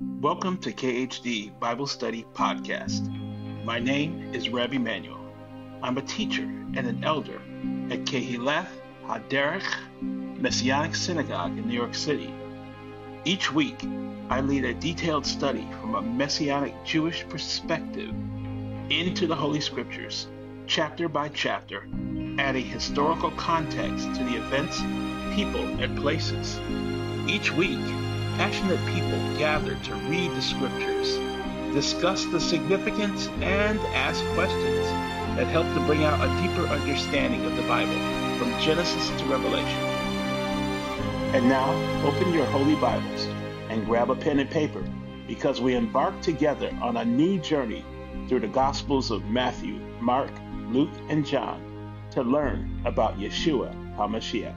Welcome to KHD Bible Study Podcast. My name is Rabbi Emanuel. I'm a teacher and an elder at Kehileth HaDerech Messianic Synagogue in New York City. Each week, I lead a detailed study from a Messianic Jewish perspective into the Holy Scriptures, chapter by chapter, adding historical context to the events, people, and places. Each week, passionate people gather to read the Scriptures, discuss the significance, and ask questions that help to bring out a deeper understanding of the Bible from Genesis to Revelation. And now, open your holy Bibles and grab a pen and paper because we embark together on a new journey through the Gospels of Matthew, Mark, Luke, and John to learn about Yeshua HaMashiach.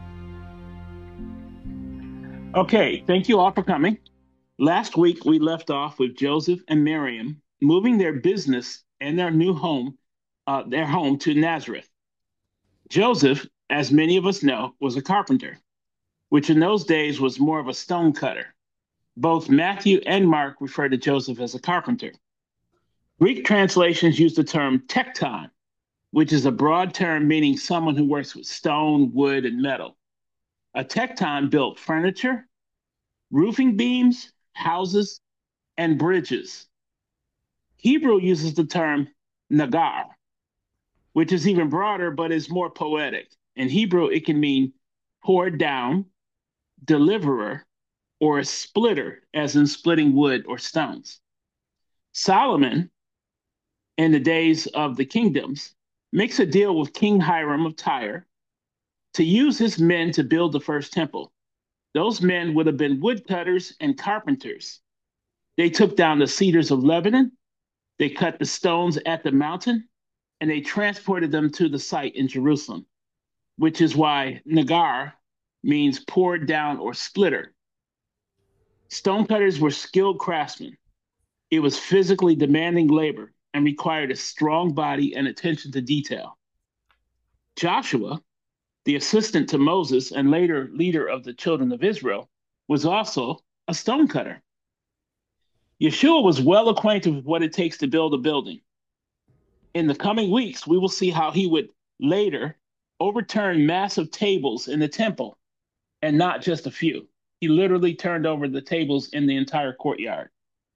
Okay, thank you all for coming. Last week, we left off with Joseph and Miriam moving their business and their new home, their home to Nazareth. Joseph, as many of us know, was a carpenter, which in those days was more of a stone cutter. Both Matthew and Mark refer to Joseph as a carpenter. Greek translations use the term tekton, which is a broad term meaning someone who works with stone, wood, and metal. A tekton built furniture, roofing beams, houses, and bridges. Hebrew uses the term nagar, which is even broader but is more poetic. In Hebrew, it can mean poured down, deliverer, or a splitter, as in splitting wood or stones. Solomon, in the days of the kingdoms, makes a deal with King Hiram of Tyre to use his men to build the first temple. Those men would have been woodcutters and carpenters. They took down the cedars of Lebanon, they cut the stones at the mountain, and they transported them to the site in Jerusalem, which is why nagar means poured down or splitter. Stonecutters were skilled craftsmen. It was physically demanding labor and required a strong body and attention to detail. Joshua, the assistant to Moses and later leader of the children of Israel, was also a stonecutter. Yeshua was well acquainted with what it takes to build a building. In the coming weeks, we will see how he would later overturn massive tables in the temple, and not just a few. He literally turned over the tables in the entire courtyard.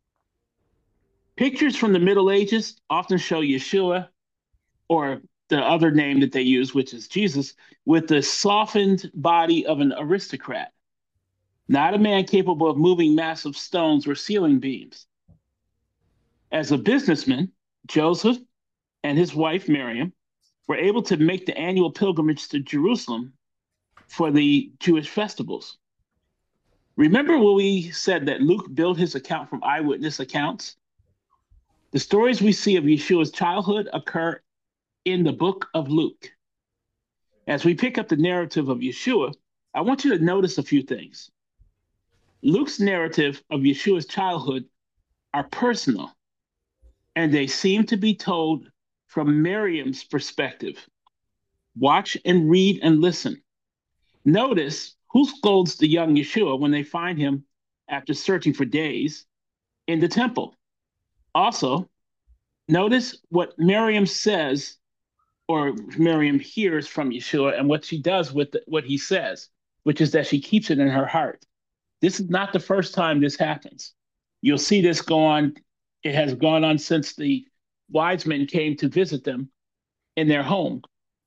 Pictures from the Middle Ages often show Yeshua, or the other name that they use, which is Jesus, with the softened body of an aristocrat, not a man capable of moving massive stones or ceiling beams. As a businessman, Joseph and his wife Miriam were able to make the annual pilgrimage to Jerusalem for the Jewish festivals. Remember when we said that Luke built his account from eyewitness accounts? The stories we see of Yeshua's childhood occur in the book of Luke. As we pick up the narrative of Yeshua, I want you to notice a few things. Luke's narrative of Yeshua's childhood are personal, and they seem to be told from Miriam's perspective. Watch and read and listen. Notice who scolds the young Yeshua when they find him after searching for days in the temple. Also, notice what Miriam says, or Miriam hears from Yeshua, and what she does with what he says, which is that she keeps it in her heart. This is not the first time this happens. You'll see this go on. It has gone on since the wise men came to visit them in their home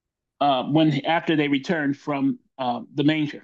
after they returned from the manger.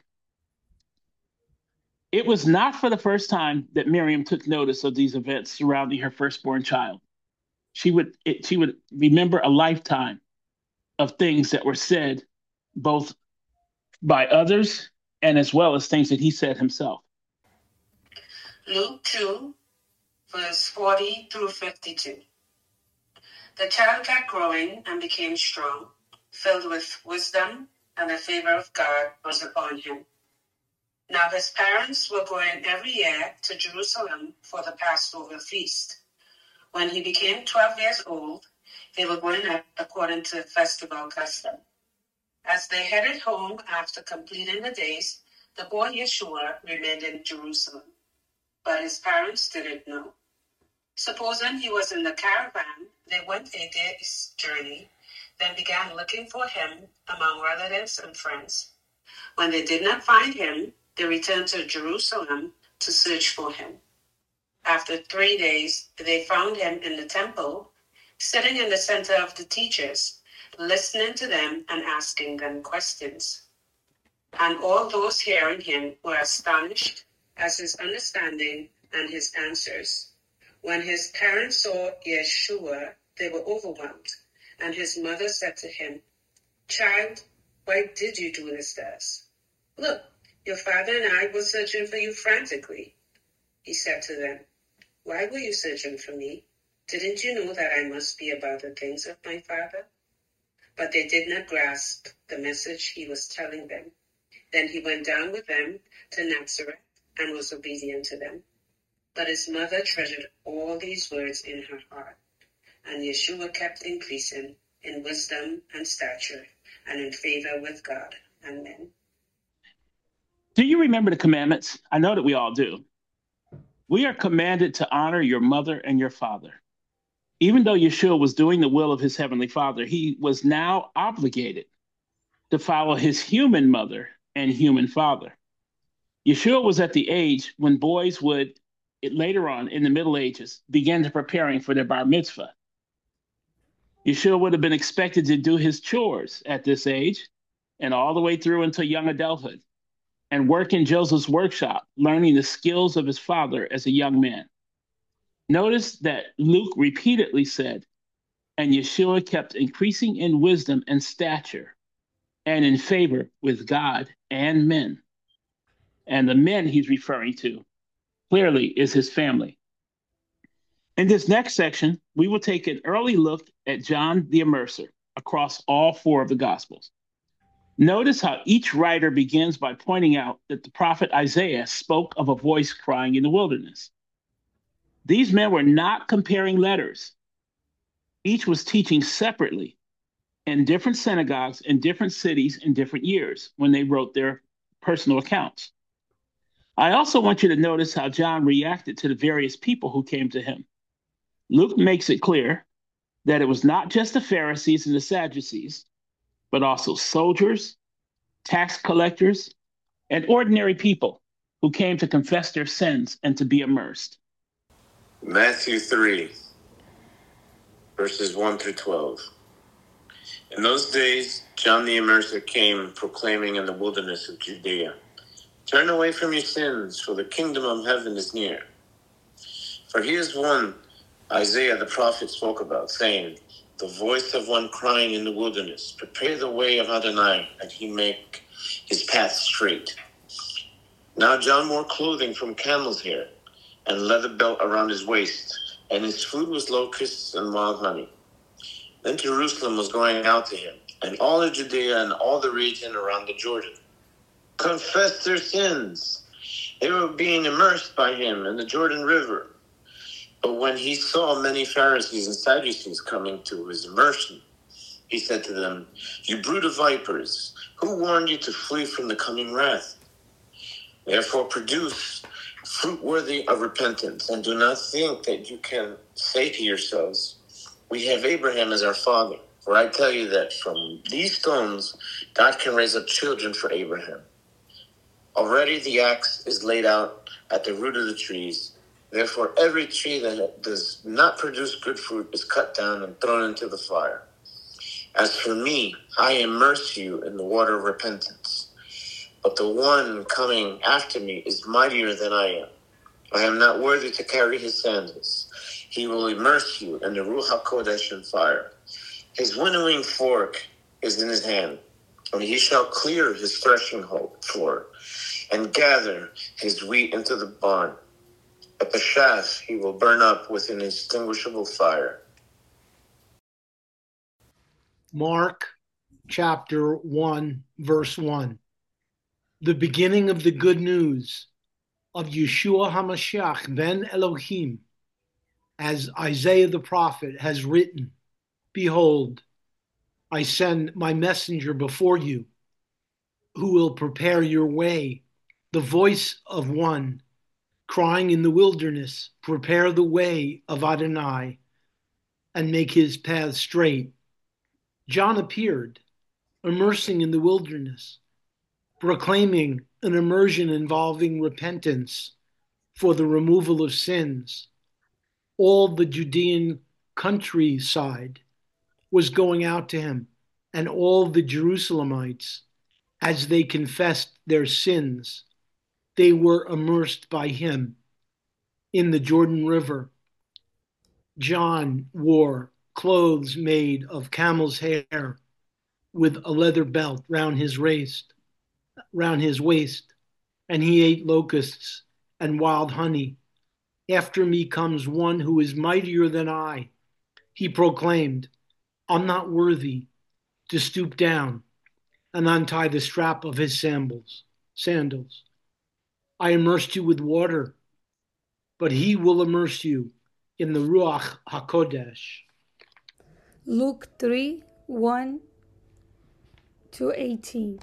It was not for the first time that Miriam took notice of these events surrounding her firstborn child. She would remember a lifetime of things that were said both by others and as well as things that he said himself. Luke 2, verse 40 through 52. The child kept growing and became strong, filled with wisdom, and the favor of God was upon him. Now his parents were going every year to Jerusalem for the Passover feast. When he became 12 years old, they were going up according to festival custom. As they headed home after completing the days, the boy Yeshua remained in Jerusalem. But but his parents didn't know. Supposing he was in the caravan, they went a day's journey, then began looking for him among relatives and friends. When they did not find him, they returned to Jerusalem to search for him. After 3 days, they found him in the temple, sitting in the center of the teachers, listening to them and asking them questions. And all those hearing him were astonished at his understanding and his answers. When his parents saw Yeshua, they were overwhelmed, and his mother said to him, "Child, why did you do this to us? Look, your father and I were searching for you frantically." He said to them, "Why were you searching for me? Didn't you know that I must be about the things of my Father?" But they did not grasp the message he was telling them. Then he went down with them to Nazareth and was obedient to them. But his mother treasured all these words in her heart. And Yeshua kept increasing in wisdom and stature and in favor with God and men. Do you remember the commandments? I know that we all do. We are commanded to honor your mother and your father. Even though Yeshua was doing the will of his heavenly Father, he was now obligated to follow his human mother and human father. Yeshua was at the age when boys would, later on in the Middle Ages, begin to preparing for their bar mitzvah. Yeshua would have been expected to do his chores at this age and all the way through until young adulthood and work in Joseph's workshop, learning the skills of his father as a young man. Notice that Luke repeatedly said, and Yeshua kept increasing in wisdom and stature and in favor with God and men. And the men he's referring to clearly is his family. In this next section, we will take an early look at John the Immerser across all 4 of the Gospels. Notice how each writer begins by pointing out that the prophet Isaiah spoke of a voice crying in the wilderness. These men were not comparing letters. Each was teaching separately in different synagogues in different cities in different years when they wrote their personal accounts. I also want you to notice how John reacted to the various people who came to him. Luke makes it clear that it was not just the Pharisees and the Sadducees, but also soldiers, tax collectors, and ordinary people who came to confess their sins and to be immersed. Matthew 3, verses 1 through 12. In those days, John the Immerser came proclaiming in the wilderness of Judea, "Turn away from your sins, for the kingdom of heaven is near." For he is one Isaiah the prophet spoke about, saying, "The voice of one crying in the wilderness, prepare the way of Adonai, and he make his path straight." Now John wore clothing from camel's hair, and leather belt around his waist, and his food was locusts and wild honey. Then Jerusalem was going out to him, and all of Judea and all the region around the Jordan confessed their sins. They were being immersed by him in the Jordan River. But when he saw many Pharisees and Sadducees coming to his immersion, he said to them, "You brood of vipers, who warned you to flee from the coming wrath? Therefore produce fruit worthy of repentance, and do not think that you can say to yourselves, 'We have Abraham as our father.' For I tell you that from these stones God can raise up children for Abraham. Already the axe is laid out at the root of the trees. Therefore every tree that does not produce good fruit is cut down and thrown into the fire. As for me, I immerse you in the water of repentance. But the one coming after me is mightier than I am. I am not worthy to carry his sandals. He will immerse you in the Ruach HaKodesh and fire. His winnowing fork is in his hand, and he shall clear his threshing floor and gather his wheat into the barn. But the chaff he will burn up with an inextinguishable fire." Mark chapter 1, verse 1. The beginning of the good news of Yeshua HaMashiach ben Elohim, as Isaiah the prophet has written, "Behold, I send my messenger before you, who will prepare your way, the voice of one crying in the wilderness, prepare the way of Adonai and make his path straight. John appeared, immersing in the wilderness, proclaiming an immersion involving repentance for the removal of sins. All the Judean countryside was going out to him, and all the Jerusalemites, as they confessed their sins, they were immersed by him in the Jordan River. John wore clothes made of camel's hair with a leather belt round his waist, and he ate locusts and wild honey. After me comes one who is mightier than I. He proclaimed, I'm not worthy to stoop down and untie the strap of his sandals. I immersed you with water, but he will immerse you in the Ruach HaKodesh. Luke 3, 1 to 18.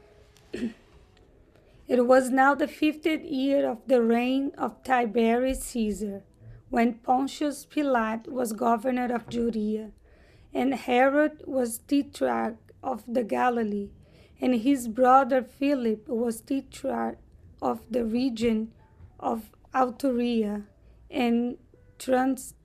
It was now the 50th year of the reign of Tiberius Caesar, when Pontius Pilate was governor of Judea, and Herod was tetrarch of the Galilee, and his brother Philip was tetrarch of the region of Iturea and Trachonitis,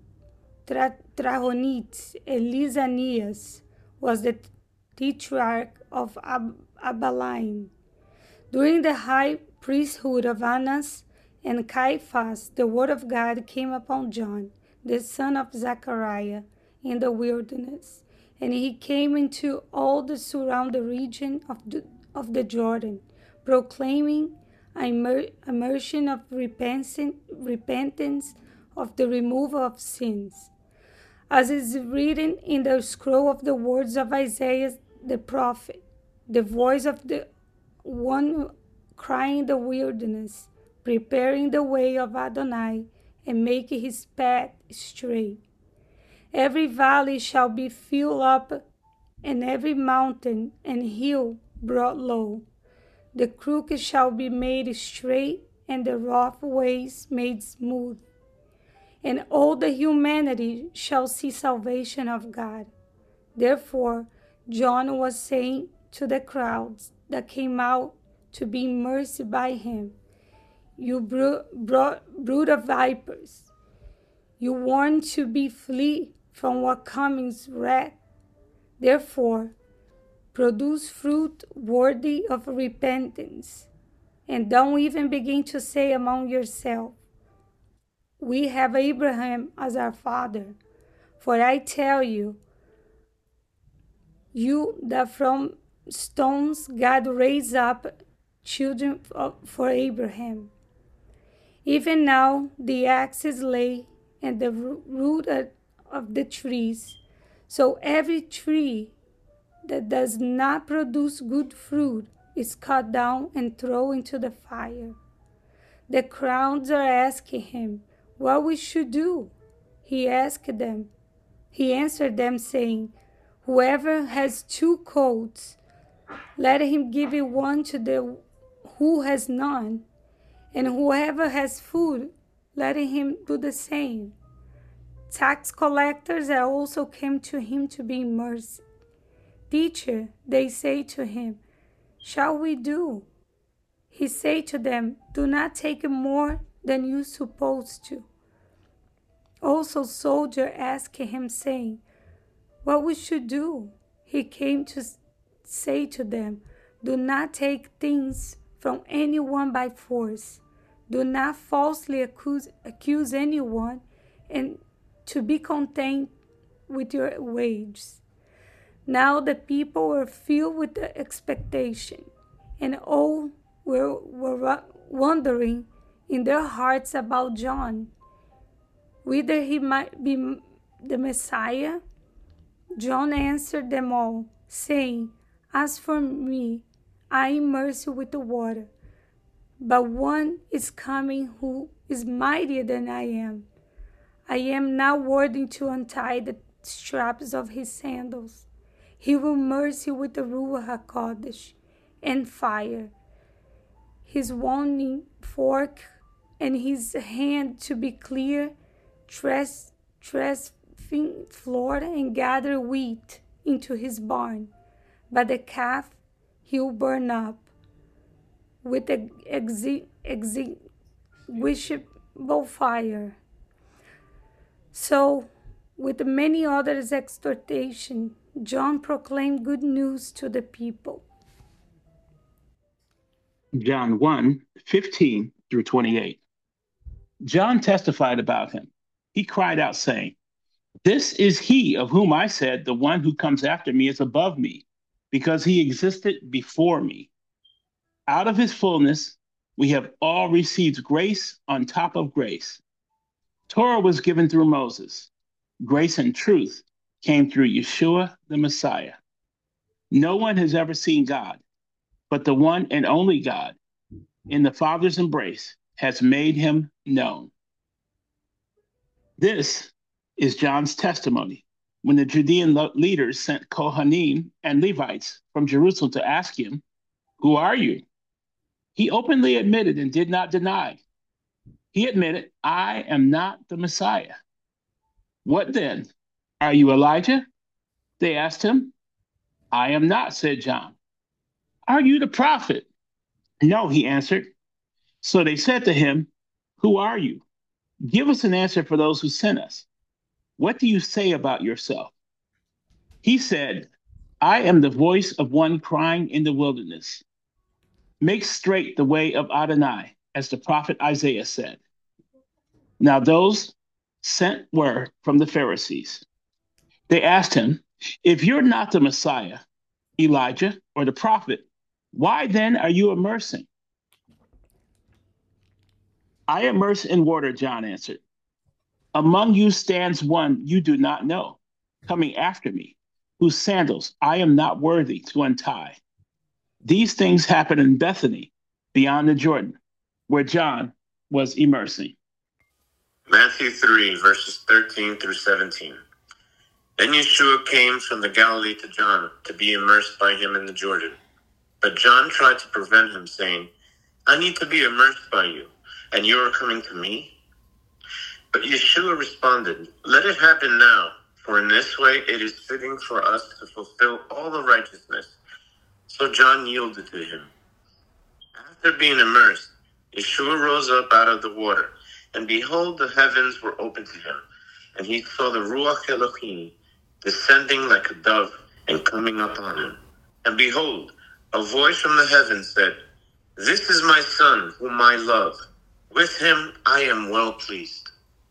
and Lysanias was the tetrarch of Abilene. During the high priesthood of Annas and Caiaphas, the word of God came upon John, the son of Zechariah, in the wilderness, and he came into all the surrounding region of the Jordan, proclaiming immersion of repentance of the removal of sins. As is written in the scroll of the words of Isaiah the prophet, the voice of the one crying in the wilderness, preparing the way of Adonai and making his path straight. Every valley shall be filled up, and every mountain and hill brought low. The crooked shall be made straight, and the rough ways made smooth. And all the humanity shall see salvation of God. Therefore, John was saying to the crowds that came out to be immersed by him, you brood of vipers, you warned to be flee from what coming's wrath. Therefore, produce fruit worthy of repentance, and don't even begin to say among yourselves, we have Abraham as our father. For I tell you that from stones God raised up children for Abraham. Even now the axes lay and the root of the trees. So every tree that does not produce good fruit is cut down and thrown into the fire. The crowds are asking him what we should do. He answered them, saying, whoever has 2 coats, let him give it one to the who has none, and whoever has food, let him do the same. Tax collectors also came to him to be immersed. Teacher, they say to him, shall we do? He said to them, do not take more than you supposed to. Also soldier asked him, saying, what we should do? He came to say to them, do not take things from anyone by force. Do not falsely accuse anyone, and to be content with your wages. Now the people were filled with the expectation, and all were wondering in their hearts about John, whether he might be the Messiah. John answered them all, saying, as for me, I immerse you with the water, but one is coming who is mightier than I am. I am not worthy to untie the straps of his sandals. He will immerse you with the Ruach HaKodesh and fire. His warning fork and his hand to be clear, floored, and gather wheat into his barn, but the calf he'll burn up with extinguishable fire. So, with many others' exhortation, John proclaimed good news to the people. John 1:15-28. John testified about him. He cried out, saying, "This is he of whom I said, the one who comes after me is above me, because he existed before me. Out of his fullness, we have all received grace on top of grace. Torah was given through Moses. Grace and truth came through Yeshua, the Messiah. No one has ever seen God, but the one and only God, in the Father's embrace, has made him known." This is John's testimony when the Judean leaders sent Kohanim and Levites from Jerusalem to ask him, "Who are you?" He openly admitted and did not deny. He admitted, "I am not the Messiah." "What then? Are you Elijah?" they asked him. "I am not," said John. "Are you the prophet?" "No," he answered. So they said to him, "Who are you? Give us an answer for those who sent us. What do you say about yourself?" He said, "I am the voice of one crying in the wilderness. Make straight the way of Adonai, as the prophet Isaiah said." Now those sent were from the Pharisees. They asked him, "If you're not the Messiah, Elijah, or the prophet, why then are you immersing?" "I immerse in water," John answered. "Among you stands one you do not know, coming after me, whose sandals I am not worthy to untie." These things happened in Bethany, beyond the Jordan, where John was immersing. Matthew 3, verses 13-17. Then Yeshua came from the Galilee to John to be immersed by him in the Jordan. But John tried to prevent him, saying, "I need to be immersed by you, and you are coming to me?" But Yeshua responded, "Let it happen now, for in this way it is fitting for us to fulfill all the righteousness." So John yielded to him. After being immersed, Yeshua rose up out of the water, and behold, the heavens were opened to him, and he saw the Ruach Elohim descending like a dove and coming upon him. And behold, a voice from the heavens said, "This is my son, whom I love. With him I am well pleased."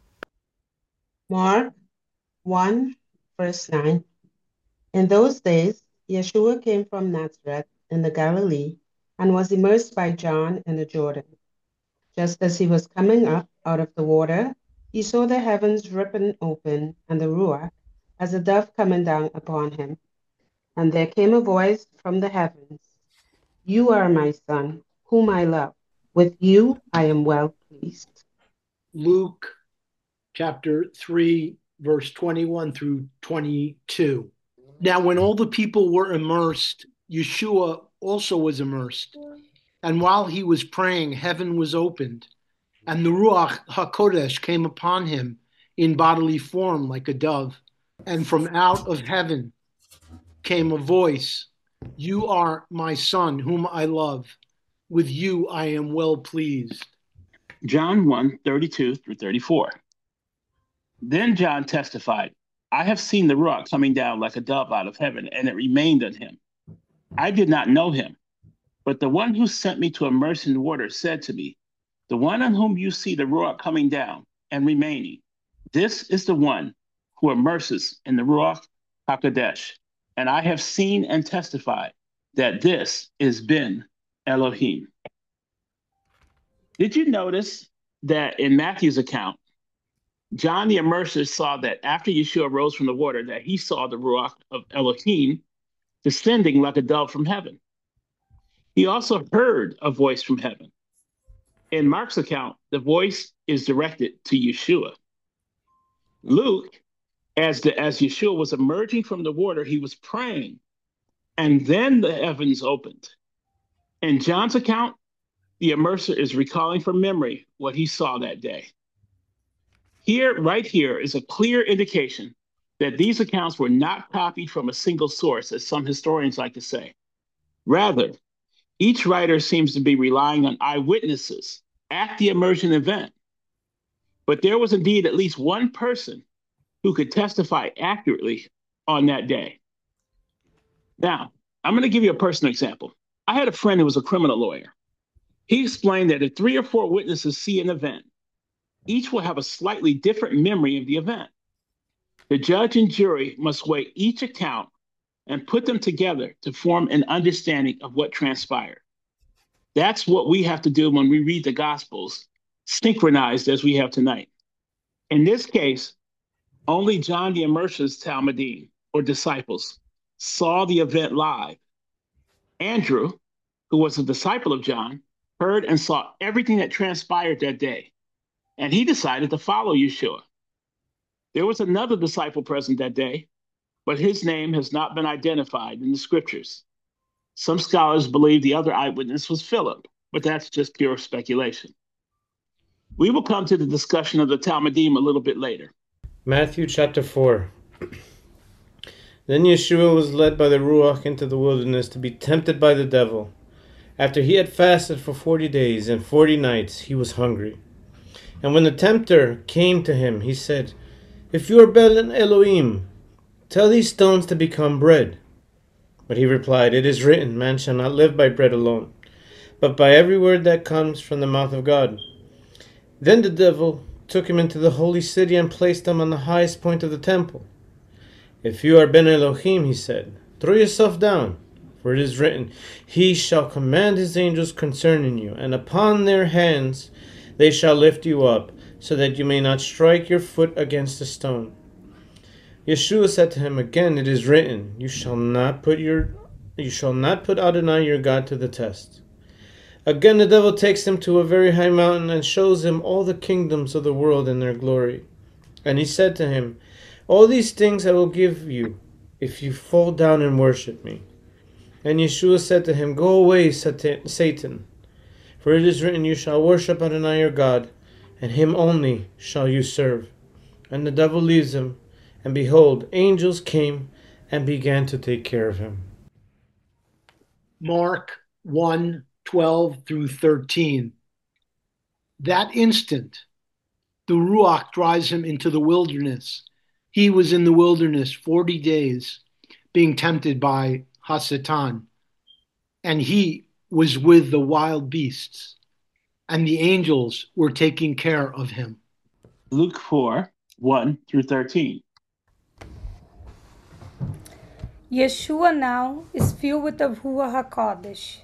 Mark 1, verse 9. In those days, Yeshua came from Nazareth in the Galilee and was immersed by John in the Jordan. Just as he was coming up out of the water, he saw the heavens ripping open and the Ruach as a dove coming down upon him. And there came a voice from the heavens, "You are my son, whom I love. With you I am well pleased." Luke chapter 3, verse 21-22. Now, when all the people were immersed, Yeshua also was immersed. And while he was praying, heaven was opened, and the Ruach HaKodesh came upon him in bodily form like a dove. And from out of heaven came a voice, "You are my son, whom I love. With you I am well pleased." John 1:32-34. Then John testified, "I have seen the Ruach coming down like a dove out of heaven, and it remained on him. I did not know him, but the one who sent me to immerse in water said to me, 'The one on whom you see the Ruach coming down and remaining, this is the one who immerses in the Ruach HaKodesh. And I have seen and testified that this is Ben Elohim.'" Did you notice that in Matthew's account, John the Immerser saw that after Yeshua rose from the water, that he saw the Ruach of Elohim descending like a dove from heaven. He also heard a voice from heaven. In Mark's account, the voice is directed to Yeshua. Luke, as Yeshua was emerging from the water, he was praying, and then the heavens opened. In John's account, the immerser is recalling from memory what he saw that day. Right here is a clear indication that these accounts were not copied from a single source, as some historians like to say. Rather, each writer seems to be relying on eyewitnesses at the immersion event. But there was indeed at least one person who could testify accurately on that day. Now, I'm going to give you a personal example. I had a friend who was a criminal lawyer. He explained that if 3 or 4 witnesses see an event, each will have a slightly different memory of the event. The judge and jury must weigh each account and put them together to form an understanding of what transpired. That's what we have to do when we read the Gospels, synchronized as we have tonight. In this case, only John the Immerser's Talmudim, or disciples, saw the event live. Andrew, who was a disciple of John, heard and saw everything that transpired that day, and he decided to follow Yeshua. There was another disciple present that day, but his name has not been identified in the scriptures. Some scholars believe the other eyewitness was Philip, but that's just pure speculation. We will come to the discussion of the Talmudim a little bit later. Matthew chapter 4. Then Yeshua was led by the Ruach into the wilderness to be tempted by the devil. After he had fasted for 40 days and 40 nights, he was hungry. And when the tempter came to him, he said, "If you are Ben Elohim, tell these stones to become bread." But he replied, "It is written, man shall not live by bread alone, but by every word that comes from the mouth of God." Then the devil took him into the holy city and placed him on the highest point of the temple. "If you are Ben Elohim," he said, "throw yourself down, for it is written, he shall command his angels concerning you, and upon their hands they shall lift you up, so that you may not strike your foot against a stone." Yeshua said to him again, "It is written, you shall not put Adonai your God to the test." Again the devil takes him to a very high mountain and shows him all the kingdoms of the world and their glory. And he said to him, "All these things I will give you, if you fall down and worship me." And Yeshua said to him, "Go away, Satan, for it is written, you shall worship Adonai your God, and him only shall you serve." And the devil leaves him, and behold, angels came and began to take care of him. Mark 1:12 through 13. That instant, the Ruach drives him into the wilderness. He was in the wilderness 40 days, being tempted by Hasatan, and he was with the wild beasts, and the angels were taking care of him. Luke 4:1 through 13. Yeshua now is filled with the Ruach HaKodesh.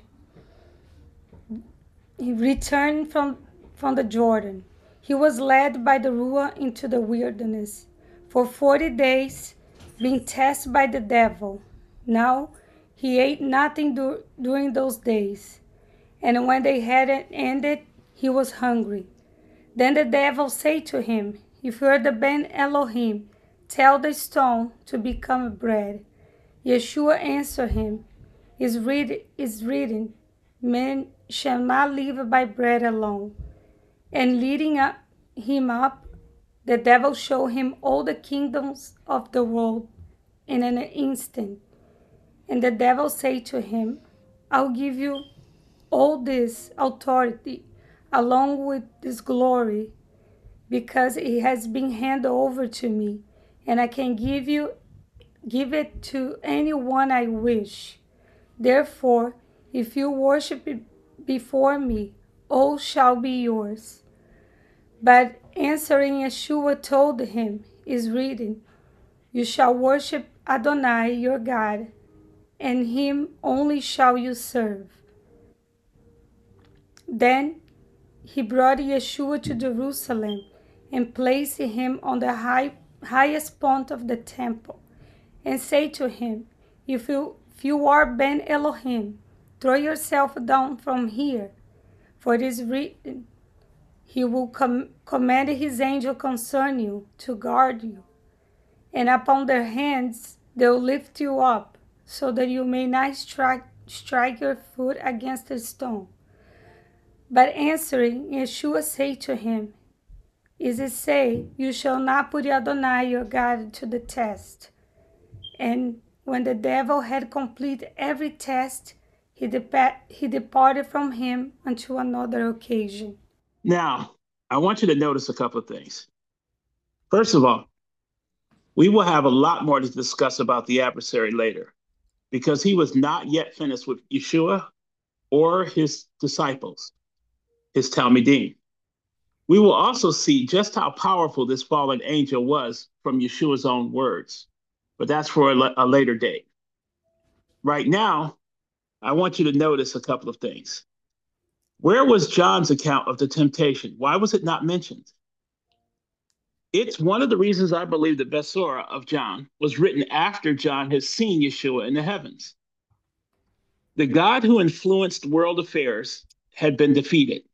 He returned from the Jordan. He was led by the Ruach into the wilderness for 40 days, being tested by the devil. Now he ate nothing during those days, and when they had ended, he was hungry. Then the devil said to him, "If you are the Ben Elohim, tell the stone to become bread." Yeshua answered him, is written, man shall not live by bread alone. And leading him up, the devil showed him all the kingdoms of the world in an instant. And the devil said to him, "I'll give you all this authority along with this glory, because it has been handed over to me, and I can give it to anyone I wish. Therefore, if you worship before me, all shall be yours." But answering, Yeshua told him, is written, "You shall worship Adonai your God, and him only shall you serve." Then he brought Yeshua to Jerusalem and placed him on the highest point of the temple, and said to him, if you are Ben Elohim, throw yourself down from here, for it is written, he will command his angel concerning you to guard you, and upon their hands they will lift you up, so that you may not strike your foot against a stone." But answering, Yeshua said to him, Is it say, You shall not put Adonai your God to the test? And when the devil had completed every test, he departed from him until another occasion. Now, I want you to notice a couple of things. First of all, we will have a lot more to discuss about the adversary later, because he was not yet finished with Yeshua or his disciples, his Talmidim. We will also see just how powerful this fallen angel was from Yeshua's own words, but that's for a later date. Right now, I want you to notice a couple of things. Where was John's account of the temptation? Why was it not mentioned? It's one of the reasons I believe the Besorah of John was written after John has seen Yeshua in the heavens. The God who influenced world affairs had been defeated.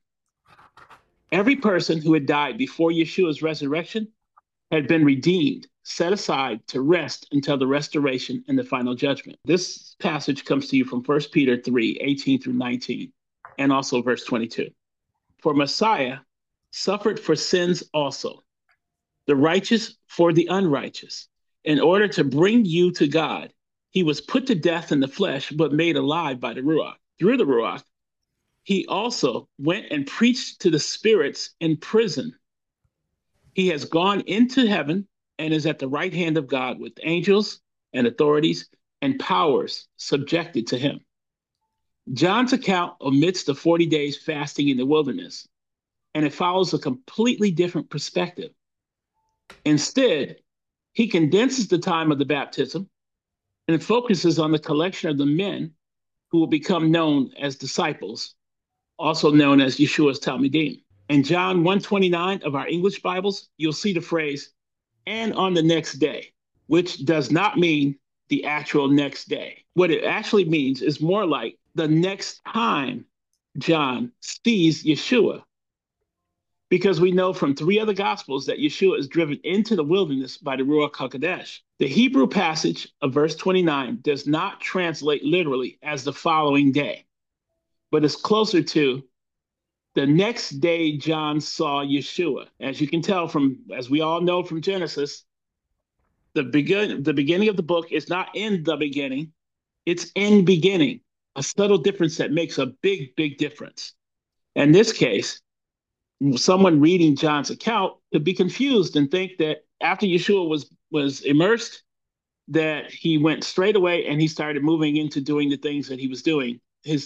Every person who had died before Yeshua's resurrection had been redeemed, set aside to rest until the restoration and the final judgment. This passage comes to you from 1 Peter 3:18 through 19, and also verse 22. For Messiah suffered for sins also, the righteous for the unrighteous, in order to bring you to God. He was put to death in the flesh, but made alive by the Ruach. Through the Ruach, he also went and preached to the spirits in prison. He has gone into heaven and is at the right hand of God with angels and authorities and powers subjected to him. John's account omits the 40 days fasting in the wilderness, and it follows a completely different perspective. Instead, he condenses the time of the baptism and focuses on the collection of the men who will become known as disciples, also known as Yeshua's Talmidim. In John 1:29 of our English Bibles, you'll see the phrase, and on the next day, which does not mean the actual next day. What it actually means is more like the next time John sees Yeshua, because we know from 3 other Gospels that Yeshua is driven into the wilderness by the Ruach HaKodesh. The Hebrew passage of verse 29 does not translate literally as the following day, but is closer to the next day John saw Yeshua. As you can tell from, as we all know from Genesis, the beginning of the book is not in the beginning, it's in beginning, a subtle difference that makes a big, big difference. In this case, someone reading John's account could be confused and think that after Yeshua was immersed, that he went straight away and he started moving into doing the things that he was doing,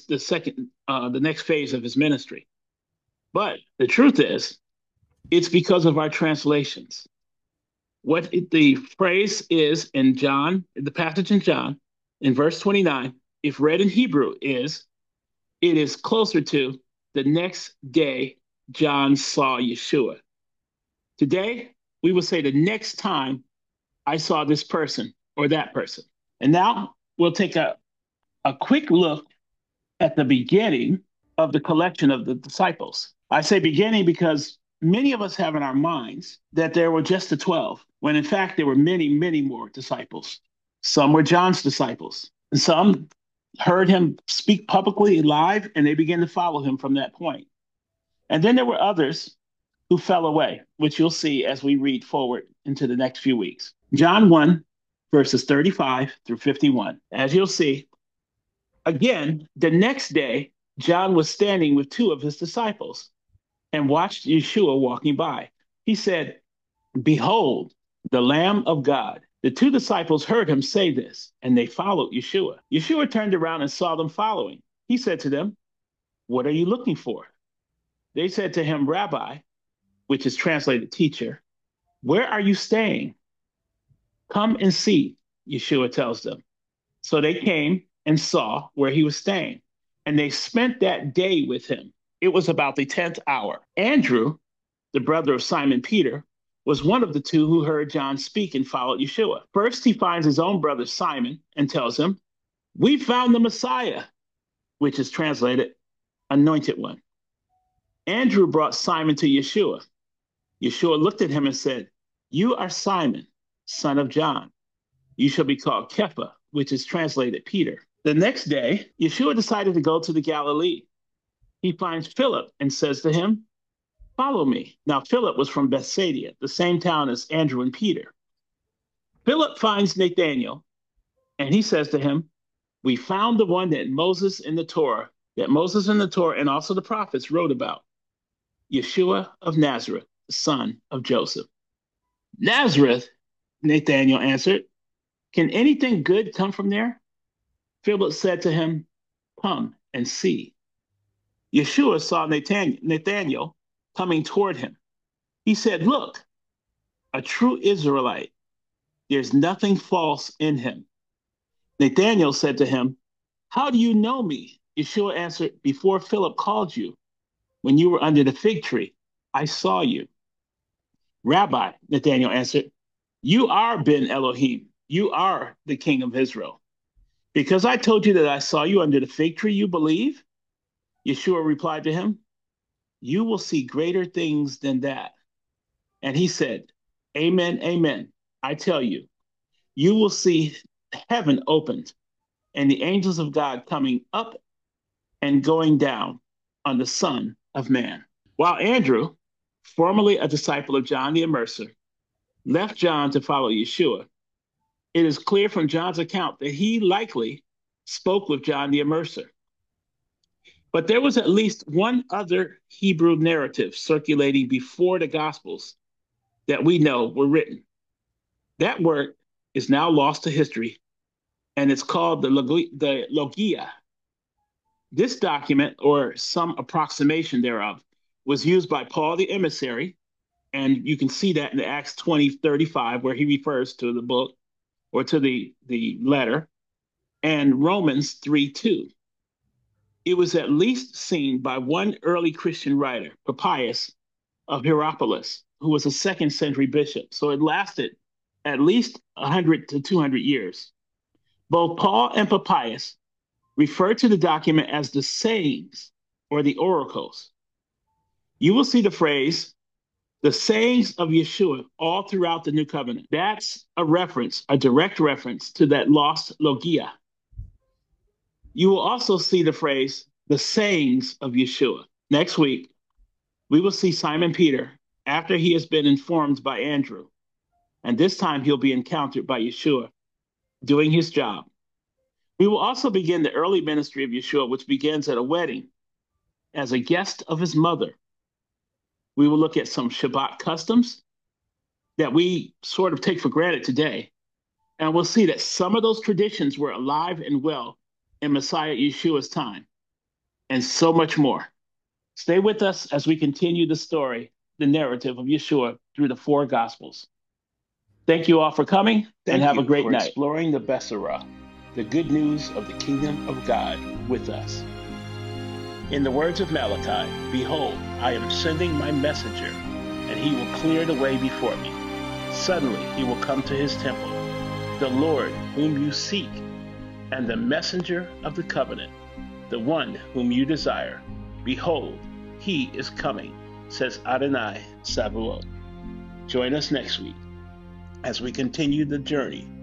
the next phase of his ministry. But the truth is, it's because of our translations. What the phrase is in John, the passage in John, in verse 29, if read in Hebrew, it is closer to the next day John saw Yeshua. Today, we will say the next time I saw this person or that person. And now we'll take a quick look at the beginning of the collection of the disciples. I say beginning because many of us have in our minds that there were just the 12, when in fact there were many, many more disciples. Some were John's disciples, and some heard him speak publicly live, and they began to follow him from that point. And then there were others who fell away, which you'll see as we read forward into the next few weeks. John 1, verses 35 through 51. As you'll see, again, the next day, John was standing with 2 of his disciples and watched Yeshua walking by. He said, "Behold, the Lamb of God." The 2 disciples heard him say this, and they followed Yeshua. Yeshua turned around and saw them following. He said to them, "What are you looking for?" They said to him, "Rabbi," which is translated teacher, "where are you staying?" "Come and see," Yeshua tells them. So they came and saw where he was staying, and they spent that day with him. It was about the 10th hour. Andrew, the brother of Simon Peter, was one of the 2 who heard John speak and followed Yeshua. First, he finds his own brother Simon and tells him, "We found the Messiah," which is translated anointed one. Andrew brought Simon to Yeshua. Yeshua looked at him and said, "You are Simon, son of John. You shall be called Kepha," which is translated Peter. The next day, Yeshua decided to go to the Galilee. he finds Philip and says to him, "Follow me." Now, Philip was from Bethsaida, the same town as Andrew and Peter. Philip finds Nathanael, and he says to him, "We found the one that Moses in the Torah and also the prophets wrote about, Yeshua of Nazareth, the son of Joseph." "Nazareth," Nathanael answered. "Can anything good come from there?" Philip said to him, "Come and see." Yeshua saw Nathanael coming toward him. He said, "Look, a true Israelite. There's nothing false in him." Nathanael said to him, "How do you know me?" Yeshua answered, "Before Philip called you, when you were under the fig tree, I saw you." "Rabbi," Nathanael answered, "you are Ben Elohim. You are the King of Israel. Because I told you that I saw you under the fig tree, you believe?" Yeshua replied to him, "You will see greater things than that." And he said, "Amen, amen. I tell you, you will see heaven opened and the angels of God coming up and going down on the Son of Man." While Andrew, formerly a disciple of John the Immerser, left John to follow Yeshua, it is clear from John's account that he likely spoke with John the Immerser. But there was at least one other Hebrew narrative circulating before the Gospels that we know were written. That work is now lost to history, and it's called the Logia. This document, or some approximation thereof, was used by Paul the emissary, and you can see that in Acts 20:35, where he refers to the book or to the letter, and Romans 3:2. It was at least seen by one early Christian writer, Papias of Hierapolis, who was a 2nd century bishop. So it lasted at least 100 to 200 years. Both Paul and Papias refer to the document as the sayings or the oracles. You will see the phrase, the sayings of Yeshua, all throughout the New Covenant. That's a direct reference to that lost Logia. You will also see the phrase, the sayings of Yeshua. Next week, we will see Simon Peter after he has been informed by Andrew. And this time he'll be encountered by Yeshua doing his job. We will also begin the early ministry of Yeshua, which begins at a wedding as a guest of his mother. We will look at some Shabbat customs that we sort of take for granted today. And we'll see that some of those traditions were alive and well in Messiah Yeshua's time, and so much more. Stay with us as we continue the story, the narrative of Yeshua through the 4 Gospels. Thank you all for coming, and have a great night. Exploring the Besorah, the good news of the kingdom of God, with us. In the words of Malachi, "Behold, I am sending my messenger, and he will clear the way before me. Suddenly he will come to his temple, the Lord whom you seek, and the messenger of the covenant, the one whom you desire. Behold, he is coming, says Adonai Sabaoth." Join us next week as we continue the journey